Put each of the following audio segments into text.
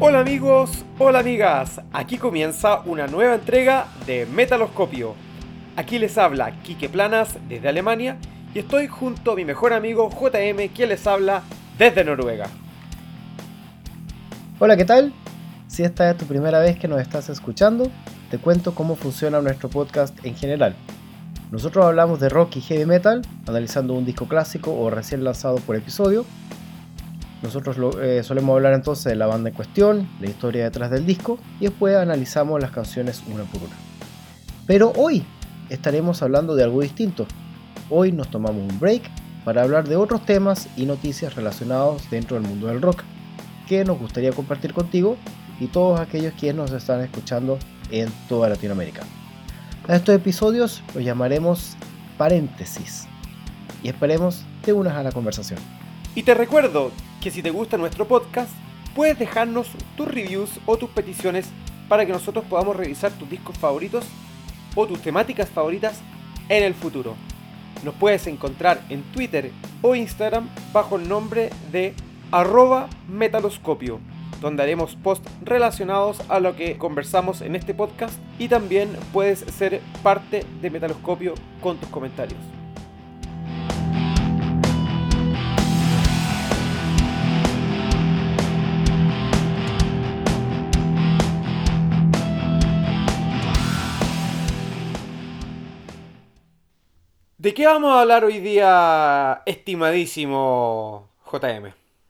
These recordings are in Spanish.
Hola amigos, hola amigas, aquí comienza una nueva entrega de Metaloscopio. Aquí les habla Quique Planas desde Alemania y estoy junto a mi mejor amigo JM, quien les habla desde Noruega. Hola, ¿qué tal? Si esta es tu primera vez que nos estás escuchando, te cuento cómo funciona nuestro podcast en general. Nosotros hablamos de rock y heavy metal, analizando un disco clásico o recién lanzado por episodio. Nosotros solemos hablar entonces de la banda en cuestión, la historia detrás del disco y después analizamos las canciones una por una. Pero hoy estaremos hablando de algo distinto. Hoy nos tomamos un break para hablar de otros temas y noticias relacionados dentro del mundo del rock que nos gustaría compartir contigo y todos aquellos quienes nos están escuchando en toda Latinoamérica. A estos episodios los llamaremos paréntesis y esperemos te unas a la conversación. Y te recuerdo que si te gusta nuestro podcast, puedes dejarnos tus reviews o tus peticiones para que nosotros podamos revisar tus discos favoritos o tus temáticas favoritas en el futuro. Nos puedes encontrar en Twitter o Instagram bajo el nombre de @metaloscopio, donde haremos posts relacionados a lo que conversamos en este podcast y también puedes ser parte de Metaloscopio con tus comentarios. ¿De qué vamos a hablar hoy día, estimadísimo JM?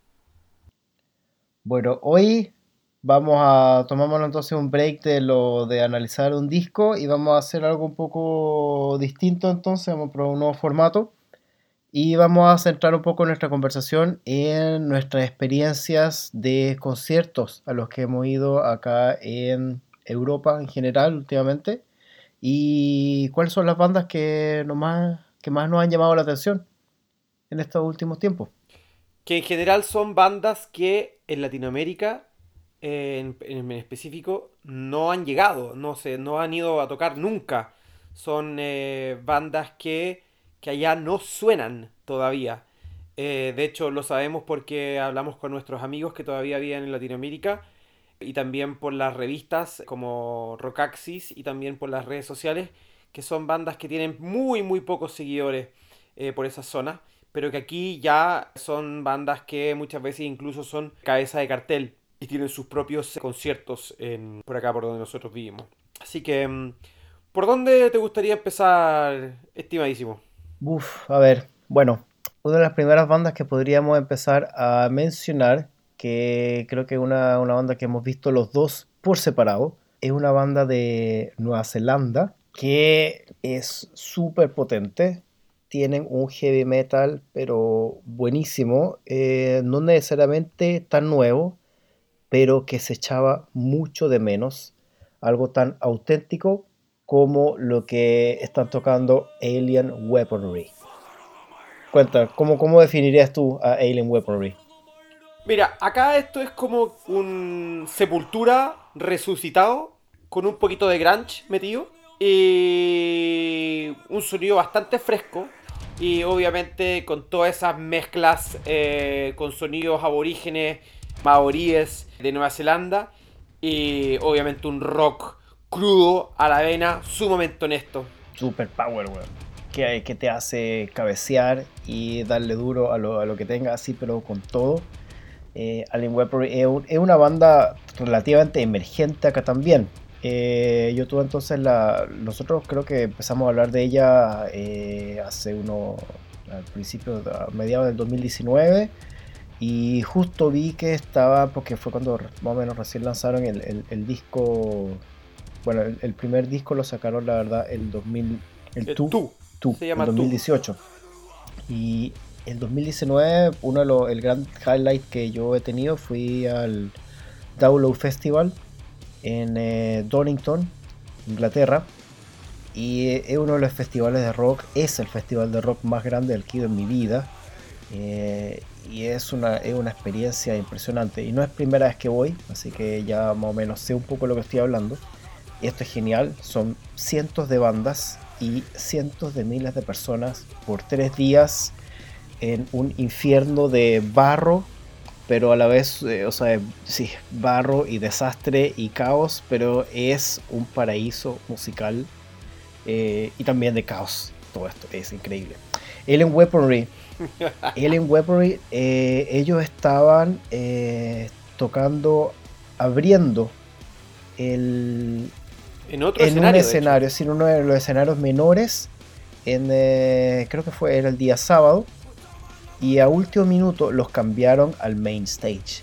Bueno, hoy vamos a tomarnos entonces un break de lo de analizar un disco y vamos a hacer algo un poco distinto entonces, vamos a probar un nuevo formato y vamos a centrar un poco nuestra conversación en nuestras experiencias de conciertos a los que hemos ido acá en Europa en general últimamente y cuáles son las bandas que más nos han llamado la atención en estos últimos tiempos. Que en general son bandas que en Latinoamérica, en específico, no han llegado, no han ido a tocar nunca. Son bandas que allá no suenan todavía. De hecho, lo sabemos porque hablamos con nuestros amigos que todavía viven en Latinoamérica y también por las revistas como Rockaxis y también por las redes sociales, que son bandas que tienen muy pocos seguidores por esa zona, pero que aquí ya son bandas que muchas veces incluso son cabeza de cartel y tienen sus propios conciertos por acá por donde nosotros vivimos. Así que, ¿por dónde te gustaría empezar, estimadísimo? A ver, bueno, una de las primeras bandas que podríamos empezar a mencionar, que creo que es una banda que hemos visto los dos por separado, es una banda de Nueva Zelanda que es súper potente. Tienen un heavy metal, pero buenísimo, no necesariamente tan nuevo, pero que se echaba mucho de menos algo tan auténtico como lo que están tocando Alien Weaponry. Cuenta, ¿cómo definirías tú a Alien Weaponry? Mira, acá esto es como un Sepultura resucitado con un poquito de grunge metido y un sonido bastante fresco y obviamente con todas esas mezclas con sonidos aborígenes, maoríes de Nueva Zelanda y obviamente un rock crudo a la vena, sumamente honesto. Super power, weón. Que te hace cabecear y darle duro a lo que tenga así, pero con todo. Alien Weaponry es una banda relativamente emergente acá también. Yo tuve entonces nosotros creo que empezamos a hablar de ella al principio, a mediados del 2019. Y justo vi que estaba, porque fue cuando más o menos recién lanzaron el disco. Bueno, el primer disco lo sacaron, la verdad, el 2000, el Tú, se el llama Tú. 2018. Y el 2019, el gran highlight que yo he tenido fui al Download Festival en Donington, Inglaterra. Y es uno de los festivales de rock, es el festival de rock más grande del que he ido en mi vida. Y es una experiencia impresionante. Y no es primera vez que voy, así que ya más o menos sé un poco lo que estoy hablando. Y esto es genial, son cientos de bandas y cientos de miles de personas por 3 días en un infierno de barro pero a la vez, o sea, sí, barro y desastre y caos, pero es un paraíso musical y también de caos. Todo esto es increíble. Alien Weaponry. Alien Weaponry, ellos estaban tocando, abriendo el, En otro en un escenario, de hecho. escenario, en uno de los escenarios menores, creo que era el día sábado, y a último minuto los cambiaron al main stage,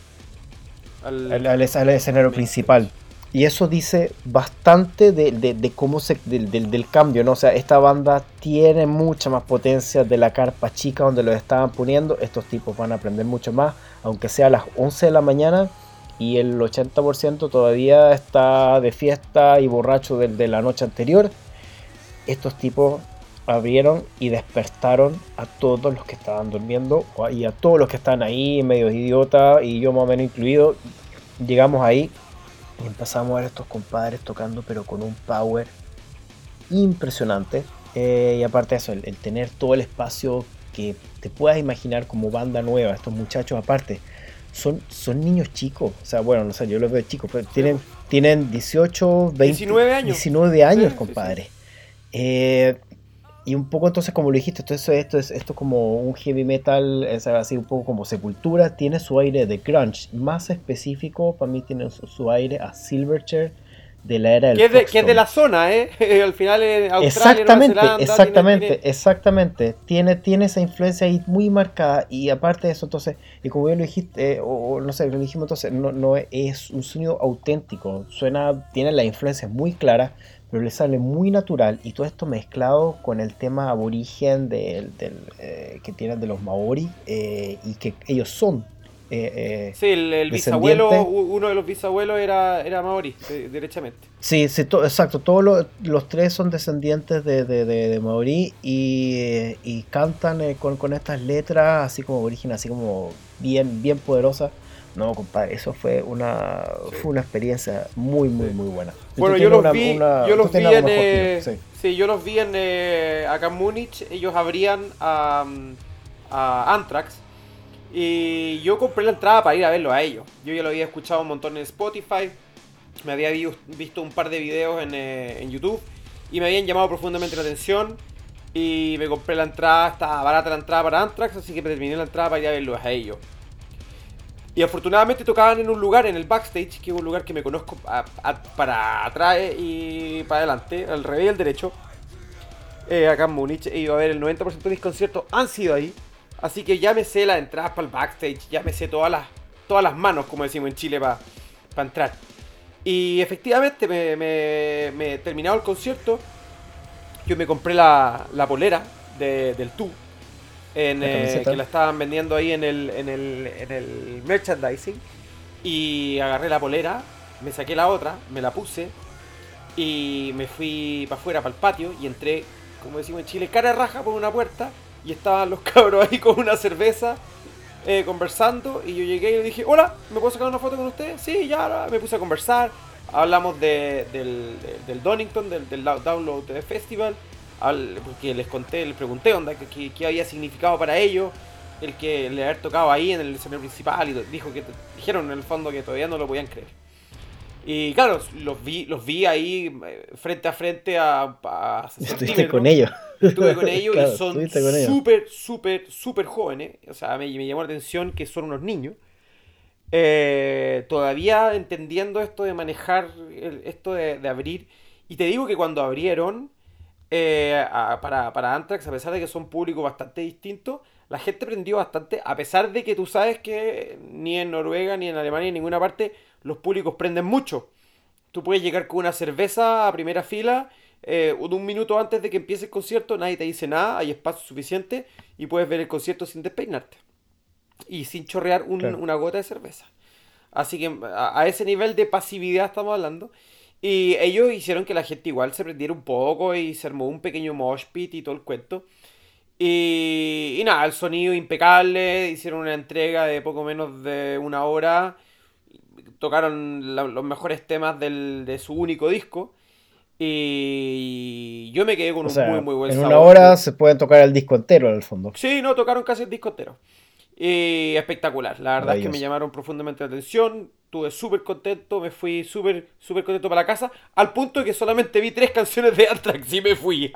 al Al escenario main stage. principal. Y eso dice bastante de cómo del cambio, ¿no? O sea, esta banda tiene mucha más potencia de la carpa chica donde los estaban poniendo. Estos tipos van a aprender mucho más, aunque sea a las 11 de la mañana y el 80% todavía está de fiesta y borracho de la noche anterior. Estos tipos abrieron y despertaron a todos los que estaban durmiendo y a todos los que están ahí, medio idiotas, y yo más o menos incluido. Llegamos ahí y empezamos a ver a estos compadres tocando, pero con un power impresionante. Y aparte de eso, el tener todo el espacio que te puedas imaginar como banda nueva. Estos muchachos, aparte, son niños chicos. O sea, bueno, no sé, yo los veo chicos, pero Sí, po. tienen 18, 20, 19 años. 19 Sí, años, sí, sí. compadre. Y un poco entonces, como lo dijiste, esto es como un heavy metal, es así un poco como Sepultura, tiene su aire de grunge, más específico para mí tiene su aire a Silverchair de la era del Que es de Foxton. la zona, ¿eh? Al final en Australia, Nueva Exactamente, Zelanda, tiene... exactamente. Tiene esa influencia ahí muy marcada y aparte de eso, entonces, y como bien lo dijiste, o no sé, lo dijimos entonces, no es un sonido auténtico, tiene la influencia muy clara, pero le sale muy natural y todo esto mezclado con el tema aborigen que tienen de los Maori y que ellos son Sí, el bisabuelo, descendientes. uno de los bisabuelos era maorí, derechamente. Sí, sí, exacto. Todos los tres son descendientes de Maorí y cantan con estas letras así como origen, así como bien, bien poderosas. No, compadre, eso Sí, fue una experiencia muy, muy, sí. muy buena. Y Bueno, yo los vi, tú tienes algo mejor que yo, sí. sí, yo los vi en acá en Múnich. Ellos abrían a Anthrax y yo compré la entrada para ir a verlo a ellos. Yo ya lo había escuchado un montón en Spotify, me había visto un par de videos en YouTube y me habían llamado profundamente la atención y me compré la entrada, estaba barata la entrada para Anthrax, así que me terminé la entrada para ir a verlos a ellos. Y afortunadamente tocaban en un lugar, en el backstage, que es un lugar que me conozco para atrás y para adelante, al revés y al derecho. Acá en Múnich he ido a ver el 90% de mis conciertos han sido ahí. Así que ya me sé las entradas para el backstage, ya me sé todas las manos, como decimos en Chile, para entrar. Y efectivamente, me terminado el concierto, yo me compré la polera del Tú, La que camiseta. la estaban vendiendo ahí en el merchandising. Y agarré la polera, me saqué la otra, me la puse y me fui para afuera, para el patio, y entré, como decimos en Chile, cara de raja por una puerta, y estaban los cabros ahí con una cerveza conversando, y yo llegué y le dije, hola, ¿me puedo sacar una foto con usted? Sí, ya, me puse a conversar, hablamos del Donington, del Download Festival, porque les pregunté onda, qué había significado para ellos el haber tocado ahí en el escenario principal, y dijeron en el fondo que todavía no lo podían creer. Y claro, los vi ahí frente a frente a 60 Estuviste con centímetros. ellos. Estuve con ellos y Claro, son estuviste con ellos. súper, súper, súper jóvenes. O sea, me llamó la atención que son unos niños. Todavía entendiendo esto de manejar, esto de abrir. Y te digo que cuando abrieron para Anthrax, a pesar de que son públicos bastante distintos, la gente prendió bastante, a pesar de que tú sabes que ni en Noruega, ni en Alemania, ni en ninguna parte, los públicos prenden mucho. Tú puedes llegar con una cerveza a primera fila, un minuto antes de que empiece el concierto, nadie te dice nada, hay espacio suficiente y puedes ver el concierto sin despeinarte y sin chorrear Claro. una gota de cerveza. Así que a ese nivel de pasividad estamos hablando. Y ellos hicieron que la gente igual se prendiera un poco y se armó un pequeño mosh pit y todo el cuento. Y nada, el sonido impecable, hicieron una entrega de poco menos de una hora, tocaron los mejores temas de su único disco y yo me quedé con O un muy sea, muy buen en una sabor. hora se pueden tocar el disco entero en el fondo. Sí, no, tocaron casi el disco entero. Y espectacular, la verdad es que me llamaron profundamente la atención, estuve súper contento, me fui súper contento para la casa, al punto de que solamente vi 3 canciones de Anthrax y me fui.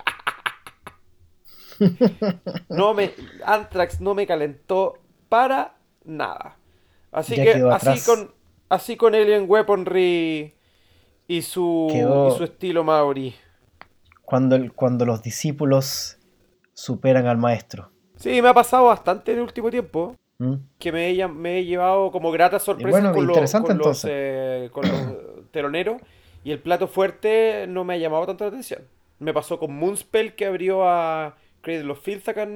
Anthrax no me calentó para nada. Así Ya que quedó atrás. así con Alien Weaponry y su Quedó estilo Maori. cuando los discípulos superan al maestro. Sí, me ha pasado bastante en el último tiempo. ¿Mm? Que me he llevado como gratas Y sorpresas bueno, interesante entonces. con los teloneros y el plato fuerte no me ha llamado tanto la atención. Me pasó con Moonspell que abrió a Cradle of Filth acá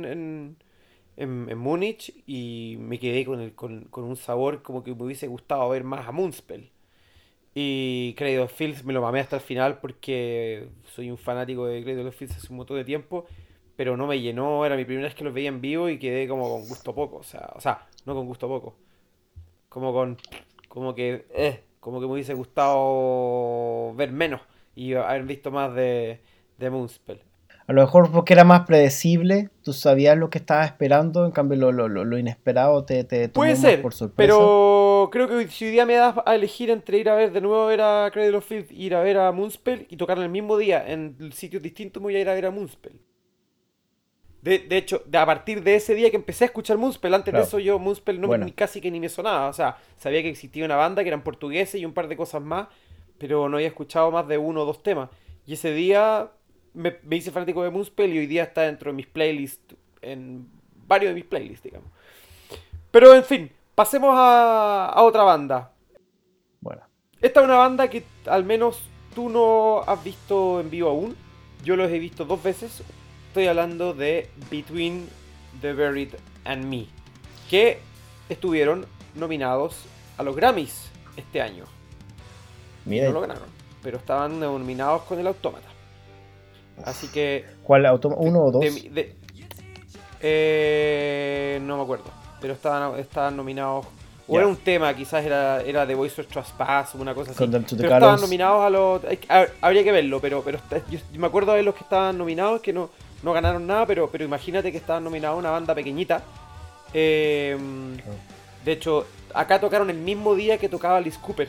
en Múnich y me quedé con un sabor como que me hubiese gustado ver más a Moonspell. Y Cradle of Filth me lo mamé hasta el final porque soy un fanático de Cradle of Filth hace un montón de tiempo, pero no me llenó, era mi primera vez que los veía en vivo y quedé como con gusto poco, o sea, no con gusto poco, como con, como que me hubiese gustado ver menos y haber visto más de Moonspell. A lo mejor porque era más predecible, tú sabías lo que estabas esperando, en cambio lo inesperado te Puede tomó más ser, por sorpresa. pero creo que si hoy día me das a elegir entre ir a ver de nuevo a ver a Cradle of Filth, ir a ver a Moonspell y tocar en el mismo día en sitios distintos, me voy a ir a ver a Moonspell. De hecho, a partir de ese día que empecé a escuchar Moonspell, antes de Claro, eso yo Moonspell bueno, casi que ni me sonaba. O sea, sabía que existía una banda que eran portugueses y un par de cosas más, pero no había escuchado más de uno o dos temas. Y ese día me hice fanático de Moonspell y hoy día está dentro de mis playlists, en varios de mis playlists, digamos. Pero en fin, pasemos a otra banda. bueno. Esta es una banda que al menos tú no has visto en vivo aún. Yo los he visto 2 veces. Estoy hablando de Between the Buried and Me, que estuvieron nominados a los Grammys este año. Y no Mira, lo ganaron, pero estaban nominados con el Autómata. Así que... ¿cuál auto? ¿Uno o de, dos? mi- de- no me acuerdo, pero estaban nominados. O era Ya. un tema, quizás era The Voice of Trespass o una cosa así. Condemned to the Pero estaban Gallows. nominados a los. Habría que verlo, pero yo me acuerdo de los que estaban nominados, que no ganaron nada, pero imagínate que estaban nominados a una banda pequeñita. Eh, de hecho, acá tocaron el mismo día que tocaba Alice Cooper.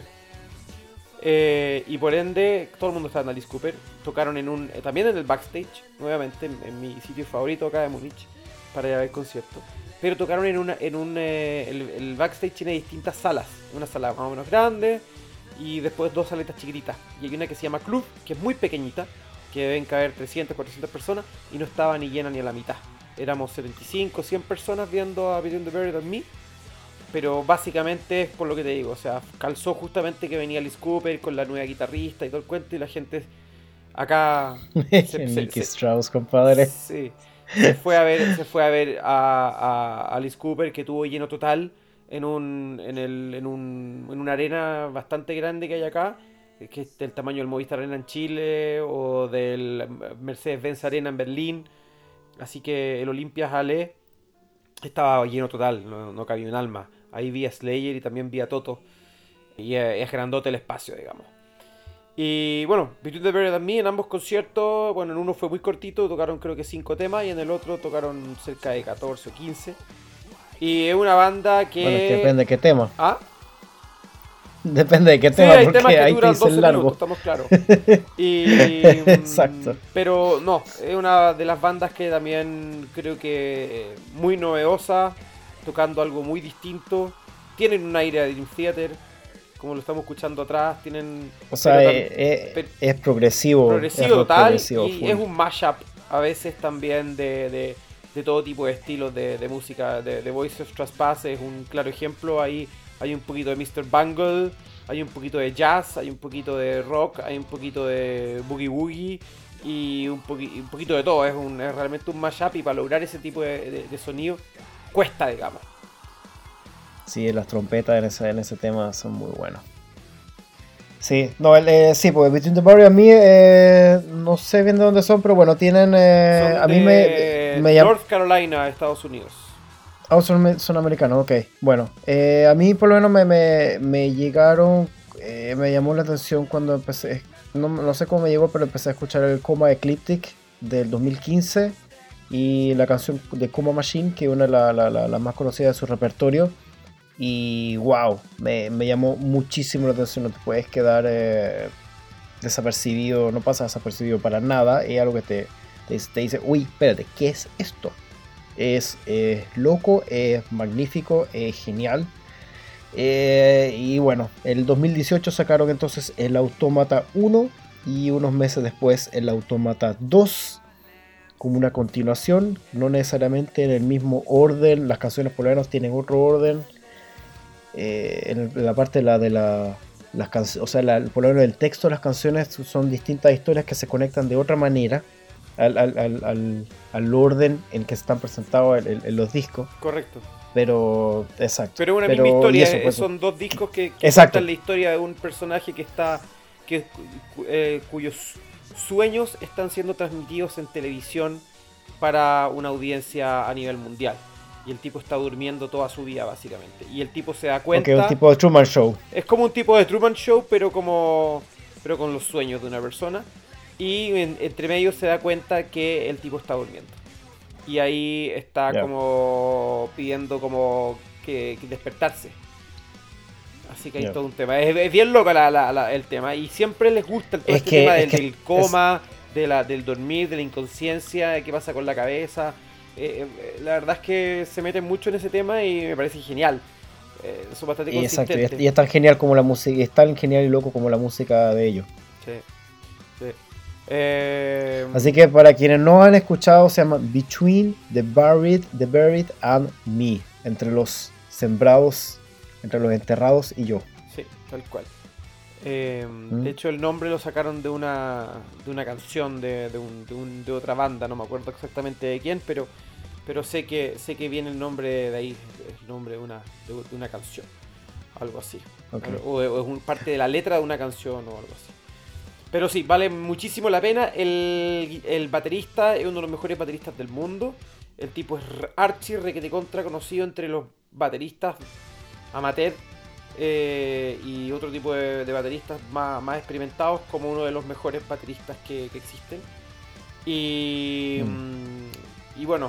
Y por ende, todo el mundo estaba en Alice Cooper. Tocaron también en el backstage, nuevamente, en mi sitio favorito acá de Múnich, para ir a ver conciertos. Pero tocaron el backstage tiene distintas salas. Una sala más o menos grande y después 2 saletas chiquititas. Y hay una que se llama Club, que es muy pequeñita, que deben caber 300, 400 personas y no estaba ni llena ni a la mitad. Éramos 75, 100 personas viendo a Between the Buried and Me. Pero básicamente es por lo que te digo, o sea, calzó justamente que venía Alice Cooper con la nueva guitarrista y todo el cuento y la gente acá Nicky Strauss, compadre. sí, se fue a ver a Alice Cooper que tuvo lleno total en una arena bastante grande que hay acá, que es del tamaño del Movistar Arena en Chile o del Mercedes-Benz Arena en Berlín. Así que el Olympia Halle estaba lleno total, no cabía un alma. Ahí vi a Slayer y también vi a Toto. Y es grandote el espacio, digamos. Y bueno, Between the Buried and Me en ambos conciertos, bueno, en uno fue muy cortito, tocaron creo que 5 temas y en el otro tocaron cerca de 14 o 15. Y es una banda Bueno, es que que... depende de qué tema. ¿Ah? Depende de qué Sí, tema, hay temas porque que ahí te duran 12 dicen minutos, largo. estamos claros. Y, Exacto. pero no, es una de las bandas que también creo que muy novedosa, tocando algo muy distinto. Tienen un aire de Dream Theater, como lo estamos escuchando atrás, tienen... O Pero sea, pe- es progresivo. Es progresivo rock total progresivo, y full. es un mashup a veces también de todo tipo de estilos de música. De Voice of Trespass es un claro ejemplo. Ahí hay un poquito de Mr. Bungle, hay un poquito de jazz, hay un poquito de rock, hay un poquito de boogie woogie y un poquito de todo. Es realmente un mashup y para lograr ese tipo de sonido cuesta, digamos. Sí, las trompetas en ese tema son muy buenas. Sí, no, sí, pues Between the Buried and Me, no sé bien de dónde son, pero bueno, tienen, Son a mí de me llama, North Carolina, Estados Unidos. son americanos, ok, bueno, a mí por lo menos me llegaron, me llamó la atención cuando empecé, no sé cómo me llegó, pero empecé a escuchar el Coma Ecliptic del 2015, y la canción de Kuma Machine, que es una de las más conocidas de su repertorio. Y wow, me llamó muchísimo la atención. No te puedes quedar desapercibido, no pasa desapercibido para nada. Es algo que te dice, uy, espérate, ¿qué es esto? Es loco, es magnífico, es genial. Y bueno, en el 2018 sacaron entonces el Autómata 1 y unos meses después el Autómata 2 como una continuación, no necesariamente en el mismo orden. Las canciones por lo menos tienen otro orden. En la parte las canciones, o sea, por lo menos el texto de las canciones son distintas historias que se conectan de otra manera al orden en que están presentados en los discos. Correcto. Pero, exacto. Pero una misma historia, eso, pues, son dos discos que exacto, cuentan la historia de un personaje cuyos sueños están siendo transmitidos en televisión para una audiencia a nivel mundial. Y el tipo está durmiendo toda su vida, básicamente. Y el tipo se da cuenta... Okay, un tipo de Truman Show. Es como un tipo de Truman Show, pero con los sueños de una persona. Y entre medio se da cuenta que el tipo está durmiendo. Y ahí está como pidiendo como que despertarse. Así que hay todo un tema. Es bien loco el tema. Y siempre les gusta todo este tema del coma, del dormir, de la inconsciencia, de qué pasa con la cabeza. La verdad es que se meten mucho en ese tema y me parece genial. Son bastante consistentes. Exacto, y es tan genial como la música, es tan genial y loco como la música de ellos. Sí. Así que para quienes no han escuchado, se llama Between the Buried and Me, entre los sembrados, entre los enterrados y yo. Sí, tal cual. De hecho, el nombre lo sacaron de una canción de otra banda, no me acuerdo exactamente de quién, pero sé que viene el nombre de ahí, el nombre de una canción, algo así. Okay. O es parte de la letra de una canción o algo así. Pero sí, vale muchísimo la pena. El baterista es uno de los mejores bateristas del mundo. El tipo es archi requete contra conocido entre los bateristas amateur y otro tipo de bateristas más experimentados, como uno de los mejores bateristas que existen. Y bueno,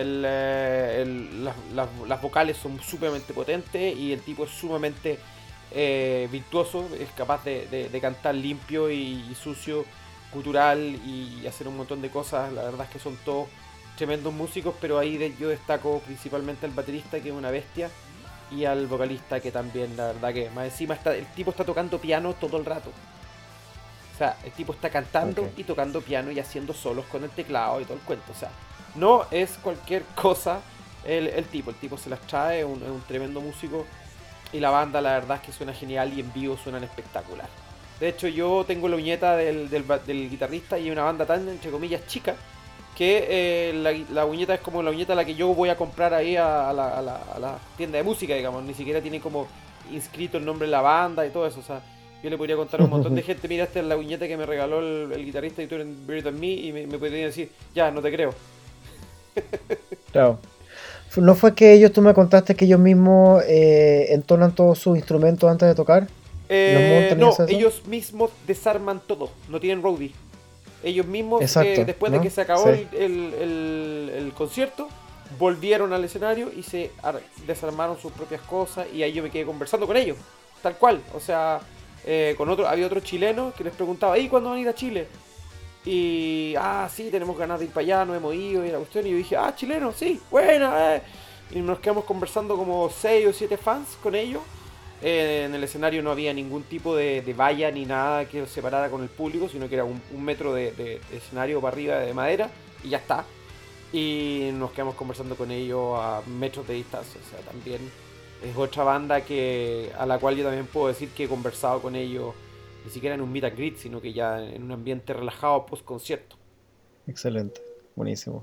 las vocales son sumamente potentes y el tipo es sumamente virtuoso, es capaz de cantar limpio y sucio, cultural y hacer un montón de cosas. La verdad es que son todos tremendos músicos, pero ahí yo destaco principalmente al baterista, que es una bestia, y al vocalista, que también, la verdad que más encima el tipo está tocando piano todo el rato. O sea, el tipo está cantando y tocando piano y haciendo solos con el teclado y todo el cuento. O sea, no es cualquier cosa el tipo se las trae, es un tremendo músico. Y la banda, la verdad es que suena genial y en vivo suenan espectacular. De hecho, yo tengo la uñeta del guitarrista y una banda tan, entre comillas, chica, que la uñeta es como la uñeta a la que yo voy a comprar ahí a la tienda de música, digamos. Ni siquiera tiene como inscrito el nombre de la banda y todo eso. O sea, yo le podría contar a un montón de gente, mira, esta es la uñeta que me regaló el guitarrista y tú eres Buried Than Me, y me podrían decir, ya, no te creo. Claro. ¿No fue que ellos, tú me contaste que ellos mismos entonan todos sus instrumentos antes de tocar? No, ellos mismos desarman todo, no tienen roadie. Ellos mismos, después de que se acabó el concierto, volvieron al escenario y se desarmaron sus propias cosas, y ahí yo me quedé conversando con ellos, tal cual. O sea, había otro chileno que les preguntaba, ¿y cuándo van a ir a Chile? Y, sí, tenemos ganas de ir para allá, no hemos ido, y la cuestión, y yo dije, chileno, sí, buena, Y nos quedamos conversando como 6 o 7 fans con ellos. En el escenario no había ningún tipo de valla ni nada que los separara con el público, sino que era un metro de escenario para arriba de madera, y ya está. Y nos quedamos conversando con ellos a metros de distancia. O sea, también es otra banda a la cual yo también puedo decir que he conversado con ellos, ni siquiera en un meet and greet, sino que ya en un ambiente relajado post concierto. Excelente, buenísimo.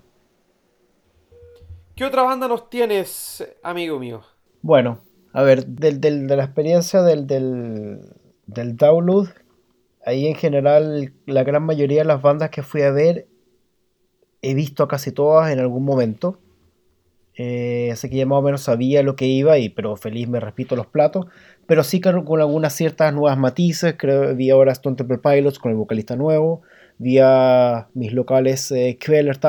¿Qué otra banda nos tienes, amigo mío? Bueno, a ver, de la experiencia del download, ahí en general la gran mayoría de las bandas que fui a ver he visto a casi todas en algún momento. Así que ya más o menos sabía lo que iba, pero feliz me repito los platos. Pero sí con algunas ciertas nuevas matices. Creo vi ahora Stone Temple Pilots con el vocalista nuevo. Vi a mis locales Quellertag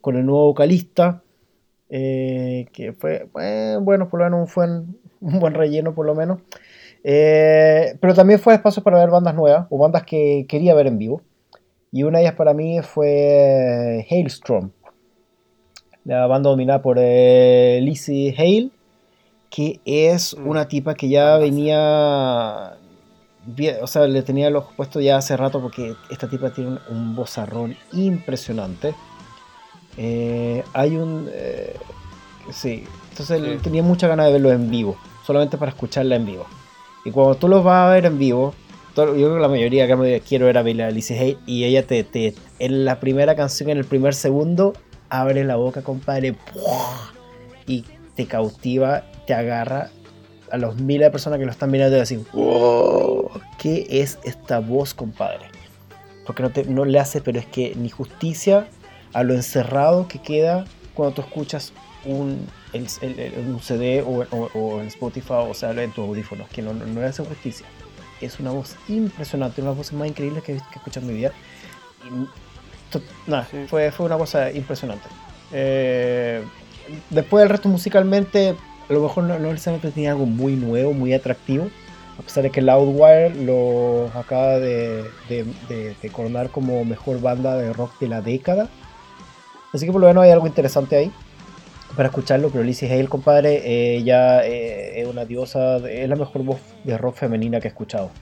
con el nuevo vocalista, que fue, bueno, por lo menos fue un buen relleno por lo menos. Pero también fue espacio para ver bandas nuevas o bandas que quería ver en vivo. Y una de ellas para mí fue Hailstorm, la banda dominada por Lizzie Hale, que es una tipa que ya Bandaza. venía, o sea, le tenía el ojo puesto ya hace rato porque esta tipa tiene un vozarrón impresionante. Hay un... sí, entonces Sí. tenía muchas ganas de verlo en vivo, solamente para escucharla en vivo. Y cuando tú los vas a ver en vivo, yo creo que la mayoría acá me quiero ver a Lizzie Hale y ella en la primera canción, en el primer segundo, abre la boca, compadre, ¡pua! Y te cautiva, te agarra a los miles de personas que lo están mirando y decir, ¡wow! ¿Qué es esta voz, compadre? Porque no le hace, pero es que ni justicia a lo encerrado que queda cuando tú escuchas un CD o en Spotify, o sea, en tus audífonos, que no le hace justicia. Es una voz impresionante, una de las voces más increíbles que he escuchado en mi vida. Nada, Sí. fue una cosa impresionante. Después el resto musicalmente, a lo mejor no necesariamente tenía algo muy nuevo, muy atractivo. A pesar de que Loudwire lo acaba de coronar como mejor banda de rock de la década. Así que por lo menos hay algo interesante ahí para escucharlo. Pero Lizzie Hale, compadre, ella es una diosa, es la mejor voz de rock femenina que he escuchado.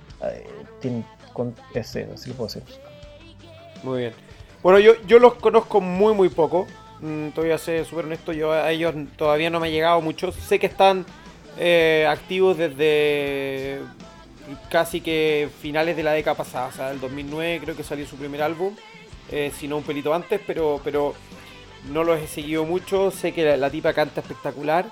Así lo puedo decir. Muy bien. Bueno, yo los conozco muy poco. Te voy a ser súper honesto, yo a ellos todavía no me ha llegado mucho. Sé que están activos desde casi que finales de la década pasada. O sea, el 2009 creo que salió su primer álbum. Si no un pelito antes, pero no los he seguido mucho. Sé que la tipa canta espectacular.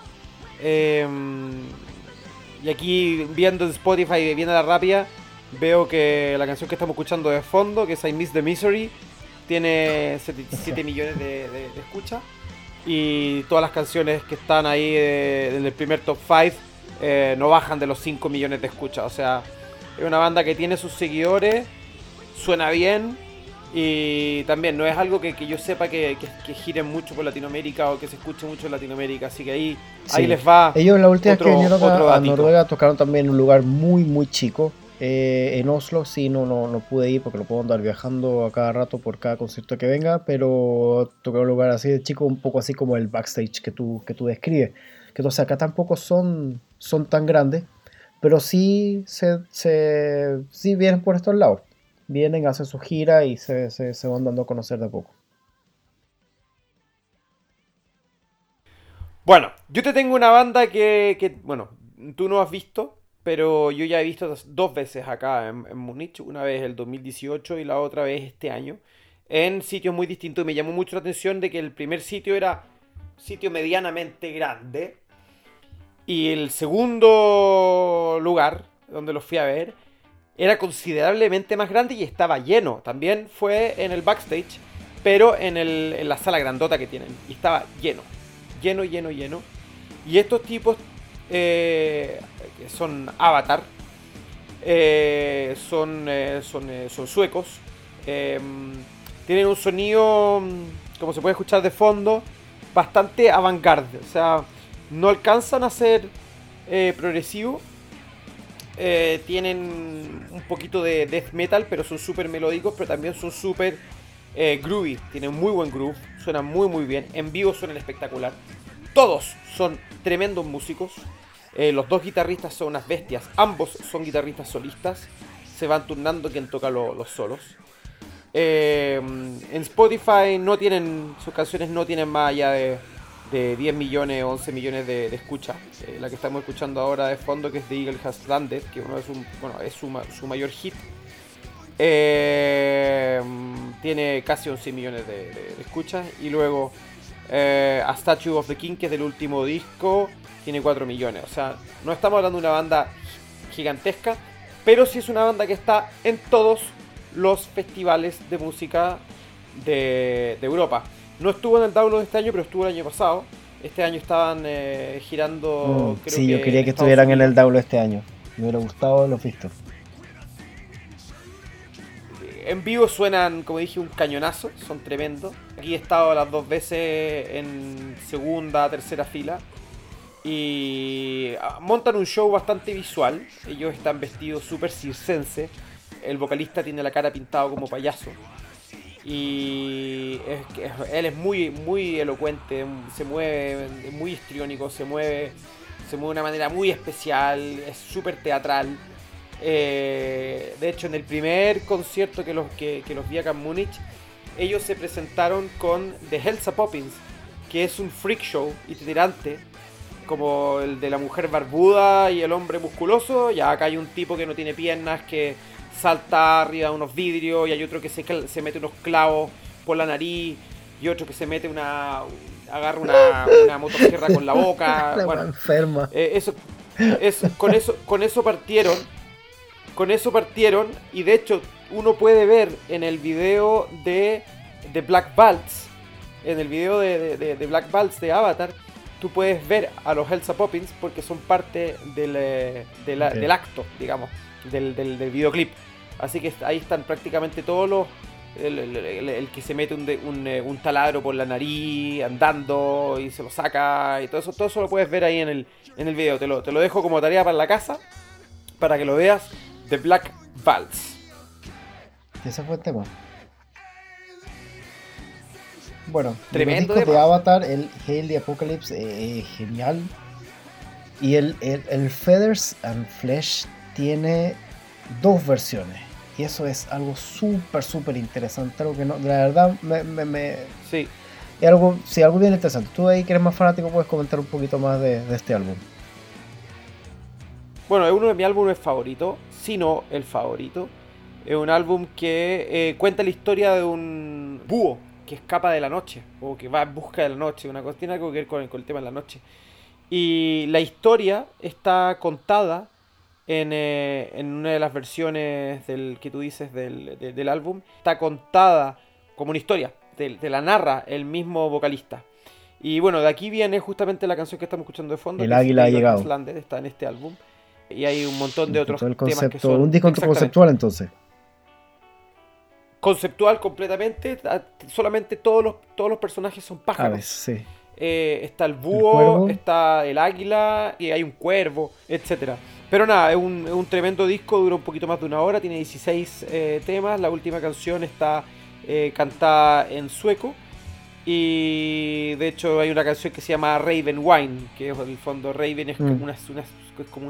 Y aquí viendo en Spotify, viendo la rápida, veo que la canción que estamos escuchando de fondo, que es I Miss the Misery, tiene 77 millones de escuchas. Y todas las canciones que están ahí en el primer top 5 no bajan de los 5 millones de escuchas. O sea, es una banda que tiene sus seguidores, suena bien. Y también no es algo que yo sepa que giren mucho por Latinoamérica o que se escuche mucho en Latinoamérica. Así que ahí Sí. les va Ellos la última vez que vinieron otro a datito. Noruega tocaron también en un lugar muy chico. En Oslo sí no pude ir porque no puedo andar viajando a cada rato por cada concierto que venga, pero tocaron un lugar así de chico, un poco así como el backstage que tú describes. Que entonces acá tampoco son tan grandes, pero sí sí vienen por estos lados. Vienen, hacen su gira y se van dando a conocer de a poco. Bueno, yo te tengo una banda bueno, tú no has visto, pero yo ya he visto dos veces acá en Múnich, una vez el 2018 y la otra vez este año, en sitios muy distintos. Y me llamó mucho la atención de que el primer sitio era un sitio medianamente grande y el segundo lugar, donde los fui a ver, era considerablemente más grande y estaba lleno. También fue en el backstage, pero en la sala grandota que tienen. Y estaba lleno. Lleno. Y estos tipos que son Avatar, son suecos. Tienen un sonido, como se puede escuchar de fondo, bastante avant-garde. O sea, no alcanzan a ser progresivo. Tienen un poquito de death metal, pero son súper melódicos, pero también son súper groovy. Tienen muy buen groove, suenan muy bien. En vivo suenan espectacular. Todos son tremendos músicos. Los dos guitarristas son unas bestias. Ambos son guitarristas solistas. Se van turnando quien toca los solos. En Spotify no tienen, sus canciones no tienen más allá de 10 millones, 11 millones de escuchas. La que estamos escuchando ahora de fondo, que es The Eagle Has Landed, que es su mayor hit. Tiene casi 11 millones de escuchas. Y luego A Statue of the King, que es del último disco, tiene 4 millones. O sea, no estamos hablando de una banda gigantesca, pero sí es una banda que está en todos los festivales de música de Europa. No estuvo en el Download este año, pero estuvo el año pasado. Este año estaban girando, creo sí, que yo quería en que Estados estuvieran en Unidos. el Download este año. Me hubiera gustado los visto. En vivo suenan, como dije, un cañonazo, son tremendos. Aquí he estado las 2 veces en segunda, tercera fila. Y montan un show bastante visual. Ellos están vestidos súper circense. El vocalista tiene la cara pintado como payaso. Y él es muy, muy elocuente, se mueve, es muy histriónico, se mueve de una manera muy especial, es súper teatral. De hecho, en el primer concierto que los vi acá en Múnich, ellos se presentaron con The Elsa Poppins, que es un freak show itinerante, como el de la mujer barbuda y el hombre musculoso. Ya acá hay un tipo que no tiene piernas, que salta arriba de unos vidrios, y hay otro que se mete unos clavos por la nariz, y otro que se mete agarra una motosierra con la boca. La bueno, enferma. Con eso partieron, y de hecho uno puede ver en el video de Black Waltz, en el video de Black Waltz de Avatar, tú puedes ver a los Elsa Poppins porque son parte del acto, digamos, del videoclip. Así que ahí están prácticamente todos los... El que se mete un taladro por la nariz andando y se lo saca, y todo eso lo puedes ver ahí en el video. Te lo dejo como tarea para la casa, para que lo veas, de Black Waltz. Ese fue el tema. Bueno, Tremendo los discos de tema. Avatar, el Hail the Apocalypse, genial. Y el Feathers and Flesh tiene 2 versiones. Y eso es algo súper interesante. Algo que no, la verdad, Sí. es algo bien interesante. Tú ahí que eres más fanático puedes comentar un poquito más de este álbum. Bueno, es uno de mis álbumes favoritos, si no el favorito. Es un álbum que cuenta la historia de un búho que escapa de la noche, o que va en busca de la noche. Una cosa tiene algo que ver con el tema de la noche. Y la historia está contada en una de las versiones que tú dices del álbum. Está contada como una historia, te la narra el mismo vocalista. Y bueno, de aquí viene justamente la canción que estamos escuchando de fondo. El águila ha llegado. Icelandic, está en este álbum. Y hay un montón de otros el temas concepto, que son... un disco conceptual entonces. Conceptual completamente. Solamente todos los personajes son pájaros. Aves, sí. Está el búho, está el águila, y hay un cuervo, etcétera. Pero nada, es un tremendo disco, dura un poquito más de 1 hora, tiene 16 temas. La última canción está cantada en sueco. Y de hecho hay una canción que se llama Raven Wine, que en el fondo Raven es como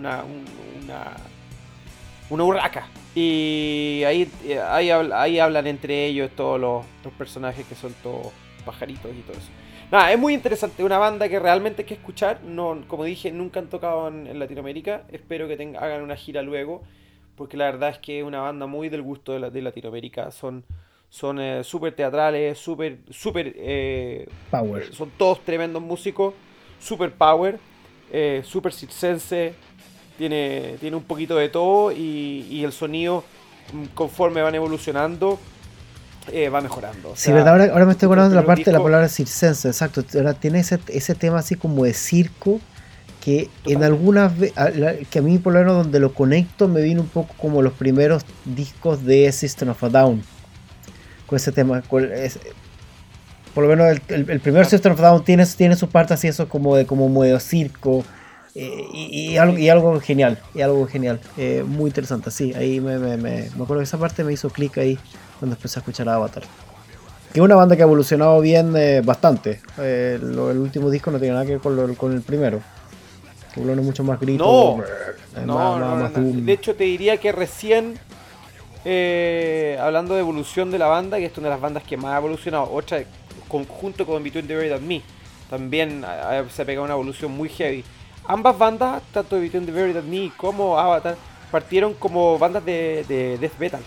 una urraca. Y ahí hablan entre ellos todos los personajes, que son todos pajaritos y todo eso. Nada, es muy interesante, una banda que realmente hay que escuchar. No, como dije, nunca han tocado en Latinoamérica. Espero que hagan una gira luego, porque la verdad es que es una banda muy del gusto de Latinoamérica. Son súper teatrales, súper power. Son todos tremendos músicos, súper power, súper circense. Tiene un poquito de todo, y el sonido, conforme van evolucionando, va mejorando. Sí, verdad, ahora me estoy acordando de la parte de la palabra circense, exacto. Ahora tiene ese tema así como de circo, que total, en algunas que a mí por lo menos donde lo conecto me vino un poco como los primeros discos de System of a Down, con ese tema. Por lo menos el primer System of a Down tiene su parte así, eso como medio circo. Y algo genial, muy interesante. Sí, ahí me acuerdo que esa parte me hizo clic ahí cuando empecé a escuchar a Avatar, que es una banda que ha evolucionado bien, bastante. El último disco no tiene nada que ver con el primero, que es mucho más grito. No. De hecho te diría que recién, hablando de evolución de la banda, que es una de las bandas que más ha evolucionado, otra junto con Between the Buried and Me, también se ha pegado una evolución muy heavy. Ambas bandas, tanto Between the Buried and Me como Avatar, partieron como bandas de death metal.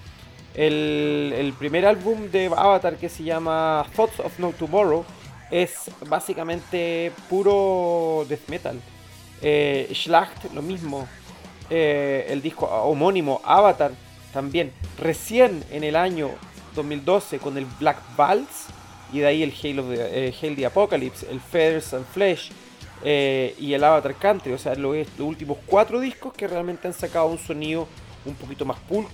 El primer álbum de Avatar, que se llama Thoughts of No Tomorrow, es básicamente puro death metal. Schlacht, lo mismo. El disco homónimo Avatar, también. Recién en el año 2012 con el Black Waltz, y de ahí el Hail the Apocalypse, el Feathers and Flesh, y el Avatar Country. O sea, los últimos 4 discos que realmente han sacado un sonido un poquito más pulcro,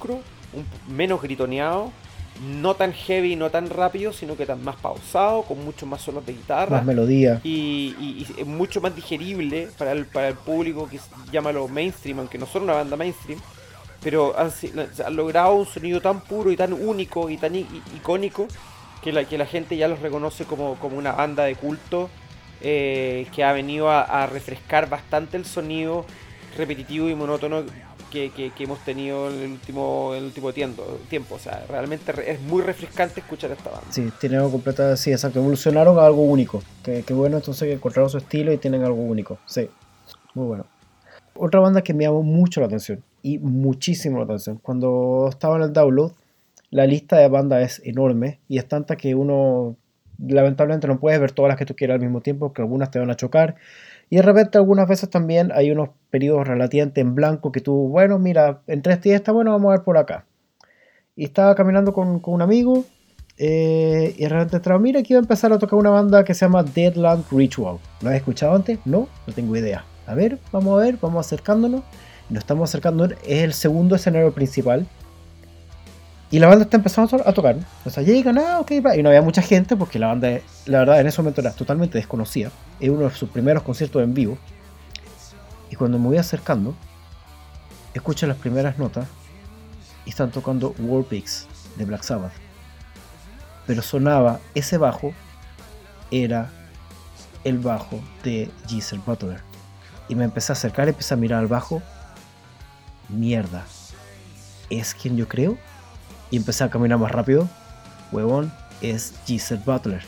menos gritoneado, no tan heavy, no tan rápido, sino que más pausado, con mucho más solos de guitarra. Más melodía. Y es mucho más digerible para el público que llama lo mainstream, aunque no son una banda mainstream. Pero han logrado un sonido tan puro y tan único y tan icónico que la gente ya los reconoce como una banda de culto que ha venido a refrescar bastante el sonido repetitivo y monótono que hemos tenido en el último tiempo. O sea, realmente es muy refrescante escuchar esta banda. Sí, tienen algo completo, sí, exacto, evolucionaron a algo único. Que bueno, entonces que encontraron su estilo y tienen algo único. Sí, muy bueno. Otra banda que me llamó mucho la atención, y muchísimo la atención, cuando estaba en el download, la lista de bandas es enorme, y es tanta que uno lamentablemente no puedes ver todas las que tú quieras al mismo tiempo, que algunas te van a chocar, y de repente algunas veces también hay unos periodos relativamente en blanco que tú, bueno, mira, entre este y esta, bueno, vamos a ver por acá. Y estaba caminando con un amigo, y de repente entraba, mira, aquí va a empezar a tocar una banda que se llama Deadland Ritual. ¿Lo has escuchado antes? No tengo idea. A ver, vamos acercándonos. Nos estamos acercando, es el segundo escenario principal. Y la banda está empezando a tocar. O sea, llegan, ok, y no había mucha gente porque la banda, la verdad, en ese momento era totalmente desconocida. Es uno de sus primeros conciertos en vivo. Y cuando me voy acercando, escucho las primeras notas y están tocando War Pigs de Black Sabbath. Pero sonaba, ese bajo era el bajo de Geezer Butler. Y me empecé a acercar, empecé a mirar al bajo. Mierda, ¿es quien yo creo? Y empecé a caminar más rápido. Huevón, es Geezer Butler.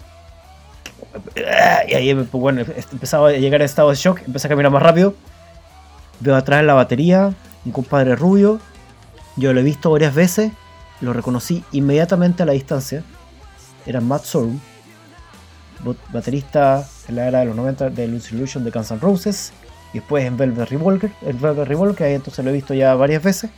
Y ahí, bueno, empezaba a llegar a estado de shock. Empecé a caminar más rápido. Veo atrás en la batería un compadre rubio. Yo lo he visto varias veces. Lo reconocí inmediatamente a la distancia. Era Matt Sorum, baterista en la era de los 90 de Lucy Illusion de Guns N' Roses. Y después en Velvet Revolver, que ahí entonces lo he visto ya varias veces.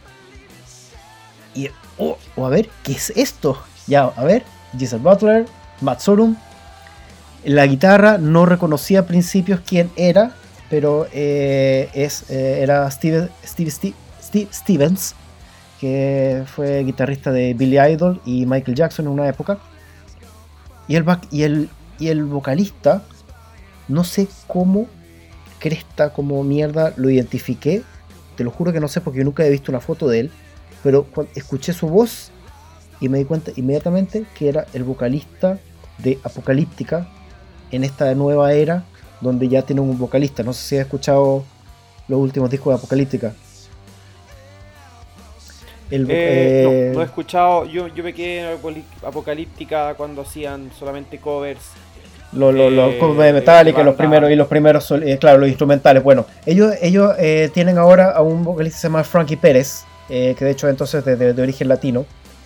Y, a ver, ¿qué es esto? Ya, a ver, Geezer Butler, Matt Sorum. La guitarra no reconocí a principios quién era, pero era Steve Stevens, que fue guitarrista de Billy Idol y Michael Jackson en una época. Y el vocalista, no sé cómo cómo mierda lo identifiqué. Te lo juro que no sé porque yo nunca he visto una foto de él. Pero cuando escuché su voz y me di cuenta inmediatamente que era el vocalista de Apocalíptica en esta nueva era donde ya tiene un vocalista. No sé si has escuchado los últimos discos de Apocalíptica. No he escuchado. Yo me quedé en Apocalíptica cuando hacían solamente covers. Los covers de Metallica, los primeros, claro, los instrumentales. Bueno, ellos tienen ahora a un vocalista que se llama Frankie Pérez, que de hecho entonces de origen latino.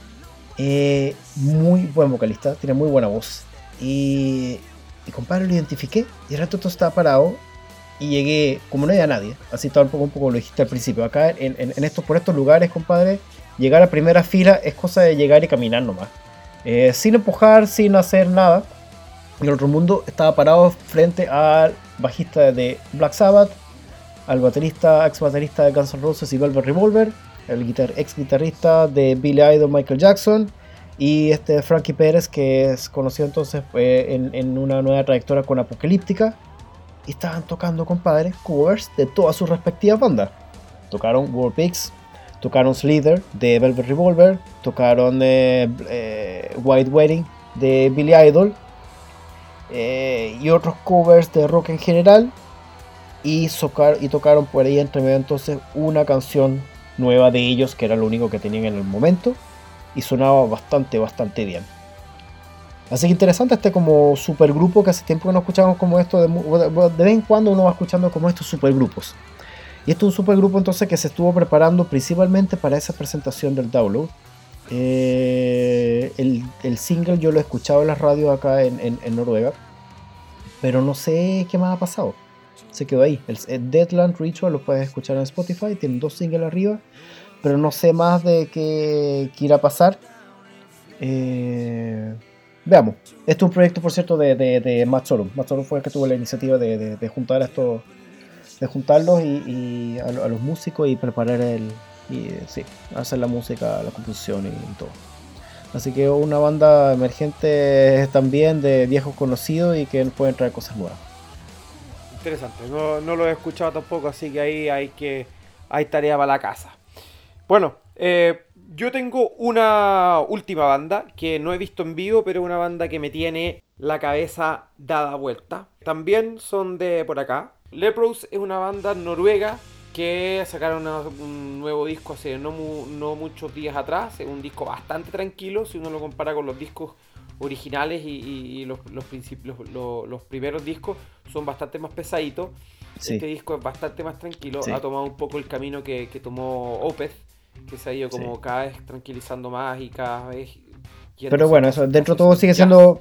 Muy buen vocalista, tiene muy buena voz. Y compadre, lo identifiqué. Y el rato todo estaba parado. Y llegué, como no había nadie, así todo un poco lo dijiste al principio. Acá por estos lugares, compadre, llegar a primera fila es cosa de llegar y caminar nomás. Sin empujar, sin hacer nada. Y el otro mundo estaba parado frente al bajista de Black Sabbath, al ex baterista de Guns N' Roses y Velvet Revolver, el ex guitarrista de Billy Idol, Michael Jackson, y Frankie Pérez, que es conocido entonces en una nueva trayectoria con Apocalíptica. Y estaban tocando, compadre, covers de todas sus respectivas bandas. Tocaron War Pigs, tocaron Slither de Velvet Revolver, tocaron White Wedding de Billy Idol, y otros covers de rock en general. Y tocaron por ahí entre medio entonces una canción nueva de ellos, que era lo único que tenían en el momento, y sonaba bastante bien. Así que interesante como supergrupo, que hace tiempo que no escuchamos como esto, de vez en cuando uno va escuchando como estos supergrupos. Y esto es un supergrupo entonces que se estuvo preparando principalmente para esa presentación del download. El single yo lo he escuchado en las radios acá en Noruega, pero no sé qué más ha pasado. Se quedó ahí. El Deadland Ritual lo puedes escuchar en Spotify, tienen 2 singles arriba, pero no sé más de qué irá a pasar. Veamos. Este es un proyecto, por cierto, de Matt Sorum. Matt Sorum fue el que tuvo la iniciativa de juntar a estos, de juntarlos y a los músicos y preparar y sí, hacen la música, la composición y todo. Así que una banda emergente también de viejos conocidos y que pueden traer cosas nuevas. Interesante, no lo he escuchado tampoco, así que ahí hay tarea para la casa. Bueno, yo tengo una última banda que no he visto en vivo, pero una banda que me tiene la cabeza dada vuelta. También son de por acá. Leprous es una banda noruega que sacaron un nuevo disco hace no muchos días atrás. Es un disco bastante tranquilo si uno lo compara con los discos originales y los primeros discos son bastante más pesaditos. Sí. Este disco es bastante más tranquilo. Sí. Ha tomado un poco el camino que tomó Opeth, que se ha ido como cada vez tranquilizando más y cada vez... Pero bueno, eso dentro de todo sigue siendo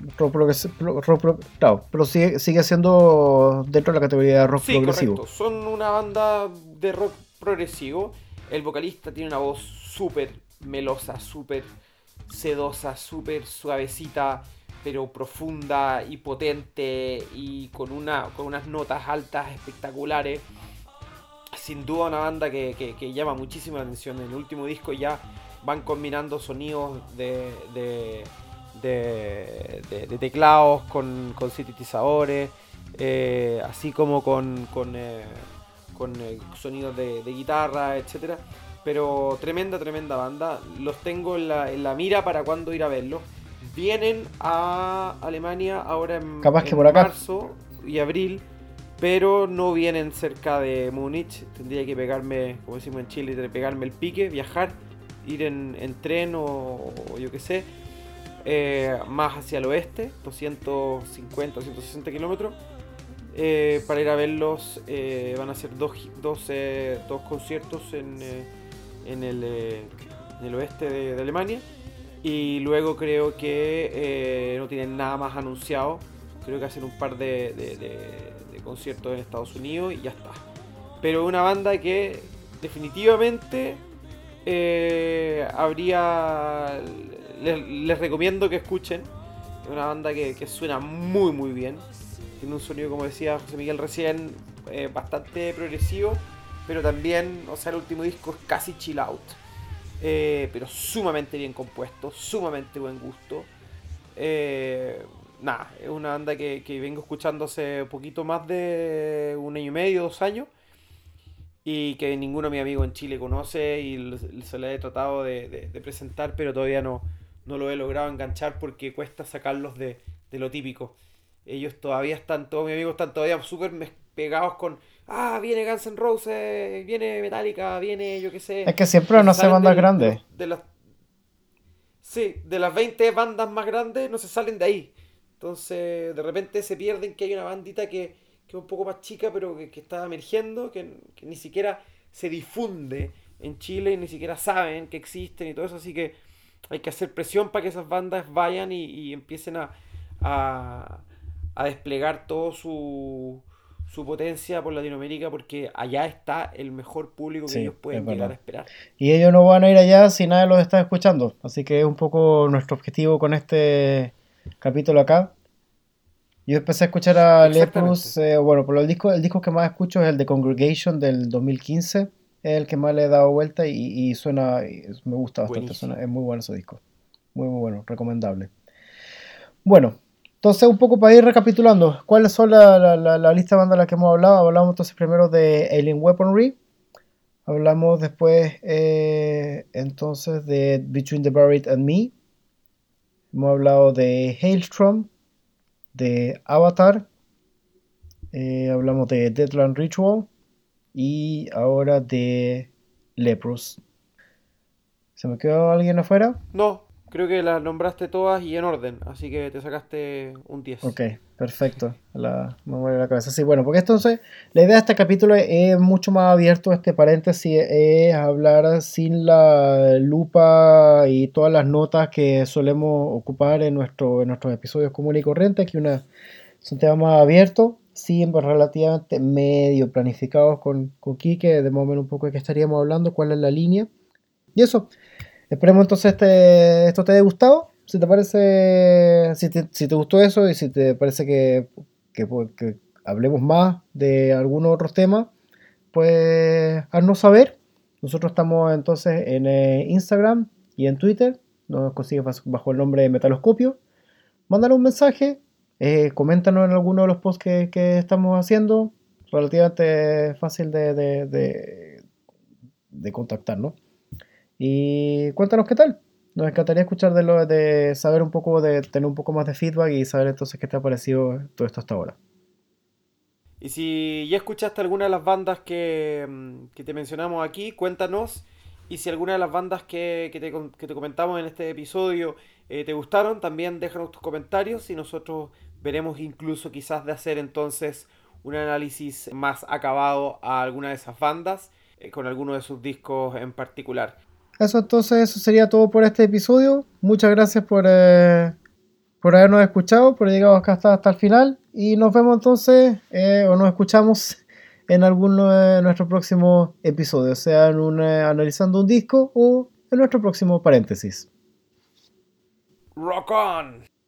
claro, pero sigue siendo dentro de la categoría de rock progresivo. Correcto. Son una banda de rock progresivo. El vocalista tiene una voz súper melosa, súper sedosa, súper suavecita, pero profunda y potente y con unas notas altas espectaculares. Sin duda una banda que llama muchísimo la atención. En el último disco ya van combinando sonidos de teclados con sintetizadores, así como con sonidos de guitarra, etcétera. Pero tremenda banda. Los tengo en la mira para cuando ir a verlos. Vienen a Alemania ahora en marzo y abril, pero no vienen cerca de Múnich. Tendría que pegarme, como decimos en Chile, pegarme el pique, viajar, ir en tren o yo qué sé, más hacia el oeste, 250 o 160 kilómetros. Para ir a verlos van a ser dos conciertos en el oeste de Alemania, y luego creo que no tienen nada más anunciado. Creo que hacen un par de conciertos en Estados Unidos y ya está. Pero una banda que definitivamente les recomiendo que escuchen. Es una banda que suena muy muy bien. Tiene un sonido, como decía José Miguel recién, bastante progresivo, pero también, o sea, el último disco es casi chill out, pero sumamente bien compuesto, sumamente buen gusto. Nada, es una banda que vengo escuchando hace poquito más de 1 año y medio, 2 años, y que ninguno de mis amigos en Chile conoce y se le he tratado de presentar, pero todavía no lo he logrado enganchar porque cuesta sacarlos de lo típico. Ellos todavía todos mis amigos están todavía súper pegados con viene Guns N' Roses, viene Metallica, viene yo qué sé. Es que siempre no hace bandas grandes. De las 20 bandas más grandes no se salen de ahí. Entonces de repente se pierden que hay una bandita que es un poco más chica, pero que está emergiendo, que ni siquiera se difunde en Chile y ni siquiera saben que existen y todo eso. Así que hay que hacer presión para que esas bandas vayan y empiecen a desplegar todo su potencia por Latinoamérica, porque allá está el mejor público que ellos pueden llegar a esperar. Y ellos no van a ir allá si nadie los está escuchando. Así que es un poco nuestro objetivo con este capítulo acá. Yo empecé a escuchar a Leprous, por el disco que más escucho es el de Congregation del 2015. Es el que más le he dado vuelta y suena, me gusta bastante. Es muy bueno ese disco. Muy bueno, recomendable. Bueno, entonces un poco para ir recapitulando, ¿cuáles son la lista de bandas de las que hemos hablado? Hablamos entonces primero de Alien Weaponry. Hablamos después entonces de Between the Buried and Me. Hemos hablado de Hailstorm, de Avatar, hablamos de Deadland Ritual y ahora de Leprous. ¿Se me quedó alguien afuera? No, creo que las nombraste todas y en orden, así que te sacaste un 10. Ok, perfecto. La memoria de la cabeza. Sí, bueno, porque entonces la idea de este capítulo es mucho más abierto. Este paréntesis es hablar sin la lupa y todas las notas que solemos ocupar en nuestros episodios comunes y corrientes. Aquí es un tema más abierto, sí, relativamente medio planificados con Quique, de más o menos un poco de qué estaríamos hablando, cuál es la línea. Y eso, esperemos entonces esto te haya gustado. Si te parece, si te gustó eso y si te parece que hablemos más de algunos otros temas, pues haznos saber. Nosotros estamos entonces en Instagram y en Twitter. Nos consigues bajo el nombre de Metaloscopio. Mándanos un mensaje, coméntanos en alguno de los posts que estamos haciendo. Relativamente fácil de contactarnos. Y cuéntanos qué tal. Nos encantaría escuchar de saber un poco, de tener un poco más de feedback y saber entonces qué te ha parecido todo esto hasta ahora. Y si ya escuchaste alguna de las bandas que te mencionamos aquí, cuéntanos. Y si alguna de las bandas que te comentamos en este episodio te gustaron, también déjanos tus comentarios y nosotros veremos incluso quizás de hacer entonces un análisis más acabado a alguna de esas bandas con alguno de sus discos en particular. Eso entonces, eso sería todo por este episodio. Muchas gracias por habernos escuchado, por llegar acá hasta el final. Y nos vemos entonces, o nos escuchamos en alguno de nuestros próximos episodios, sea en analizando un disco o en nuestro próximo paréntesis. Rock on!